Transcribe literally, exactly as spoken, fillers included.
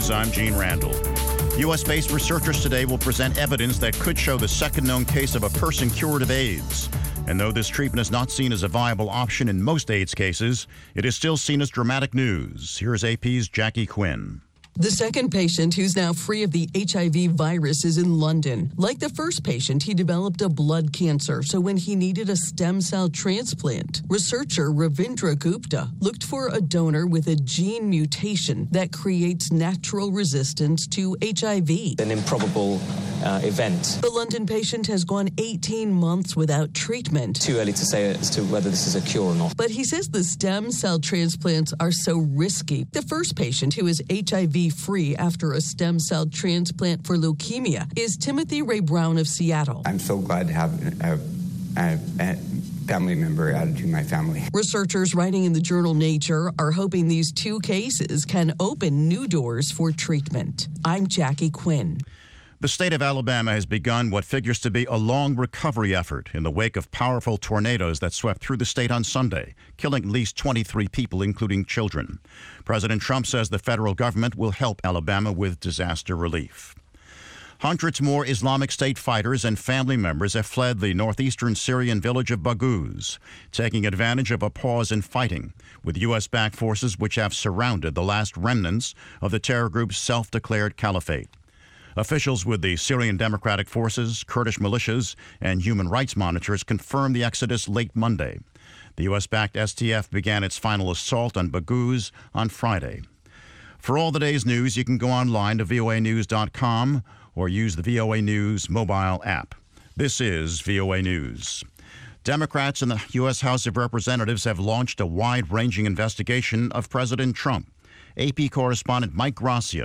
News, I'm Gene Randall. U S-based researchers today will present evidence that could show the second known case of a person cured of AIDS. And though this treatment is not seen as a viable option in most AIDS cases, it is still seen as dramatic news. Here's A P's Jackie Quinn. The second patient, who's now free of the H I V virus, is in London. Like the first patient, he developed a blood cancer, so when he needed a stem cell transplant, researcher Ravindra Gupta looked for a donor with a gene mutation that creates natural resistance to H I V. An improbable uh, event. The London patient has gone eighteen months without treatment. Too early to say as to whether this is a cure or not. But he says the stem cell transplants are so risky. The first patient, who is H I V free after a stem cell transplant for leukemia, is Timothy Ray Brown of Seattle. I'm so glad to have a, a, a family member added to my family. Researchers writing in the journal Nature are hoping these two cases can open new doors for treatment. I'm Jackie Quinn. The state of Alabama has begun what figures to be a long recovery effort in the wake of powerful tornadoes that swept through the state on Sunday, killing at least twenty-three people, including children. President Trump says the federal government will help Alabama with disaster relief. Hundreds more Islamic State fighters and family members have fled the northeastern Syrian village of Baghouz, taking advantage of a pause in fighting with U S-backed forces which have surrounded the last remnants of the terror group's self-declared caliphate. Officials with the Syrian Democratic Forces, Kurdish militias, and human rights monitors confirmed the exodus late Monday. The U S-backed S D F began its final assault on Baghouz on Friday. For all the day's news, you can go online to V O A news dot com or use the V O A News mobile app. This is V O A News. Democrats in the U S House of Representatives have launched a wide-ranging investigation of President Trump. A P correspondent Mike Gracia